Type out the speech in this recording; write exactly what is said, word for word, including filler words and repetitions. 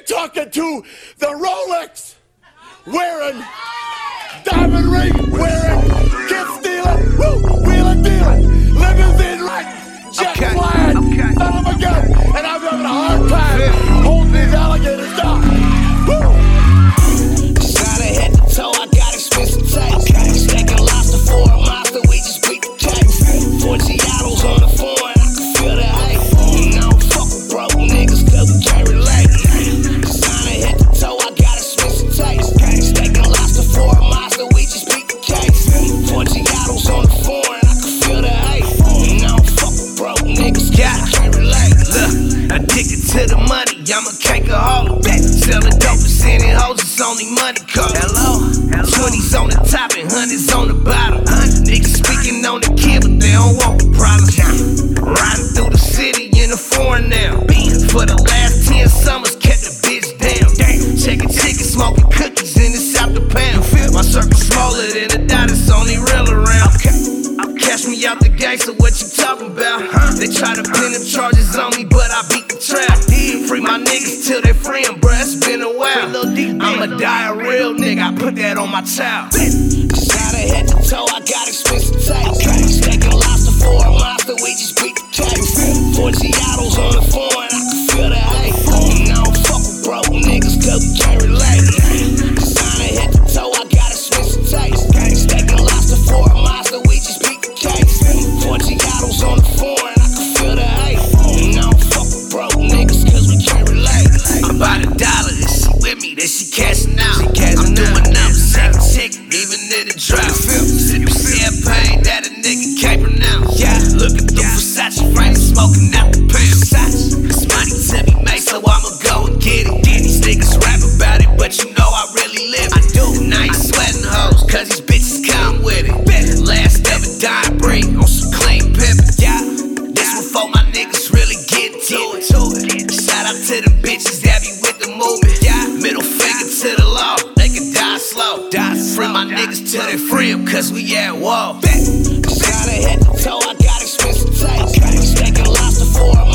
talking to the Rolex wearing, diamond ring wearing, gift stealing, woo, wheeling dealing, limousine right, jet okay. flying, okay. son of a gun, and I'm having a hard time yeah. holding these alligators down. Woo! Shot a head to toe, I got expensive taste. Okay. Stacking lobster for a monster, we just beat the case. Four Giottos on the foreign, I can feel the hate. And I don't fuck with broke niggas, cause we can't relate. Shot a head to toe, I got expensive taste. Okay. Stacking lobster for a monster, we just beat the case. Four Giottos on the foreign, I can feel the hate. And I don't fuck with broke niggas, cause we can't relate. Look, addicted to the money, I'm a cakeaholic. Selling dope and sending hoes, it's only money call. Hello, twenties on the top and hundreds on the bottom. Niggas speaking on the kid, but they don't want the problems. Riding through the city in a foreign now. For the last ten summers, kept the bitch down. Checking tickets, smoking cookies in the South the pound. My circle smaller than a dot, it's only real around. Catch me out the gate, so what you talking about? Huh? They try to pin them charges on me, but I beat the trap. Free my niggas till they free them, bruh, it's been a while. I'ma die a real nigga, I put that on my child. Shot a head to toe, I got expensive taste. Okay. Stacking lobster for a monster, we just beat the case. Four Giottos on the foreign, I can feel the hate. And I don't fuck with broke niggas, cause we can't relate. Shot a head to toe, I got expensive taste. Okay. Stacking lobster for a monster, we just beat the case. Four Giottos on the foreign, I can feel the hate. And I don't fuck with broke niggas, cause we can't relate. I'm about a dollar, and she with me, then she cashing out. She cashin I'm doing numbers, second check, even in the drought. Sipping champagne that a nigga can't pronounce. Yeah, looking through yeah. Versace frames, smoking out the pound. It's money to be made, so I'ma go and get it. These niggas rap about it, but you know I really live it. I do, and I ain't sweating hoes, cause these bitches come with it. Last ever dime break on some clean pimpin'. Yeah, this one for my niggas really get to it. Shout out to the bitches that be with the movement. Yeah, middle finger to the law, they can die slow. Die free my niggas till they free them, cause we at war. Shot a head to toe, I got expensive taste. Stacking lobster for a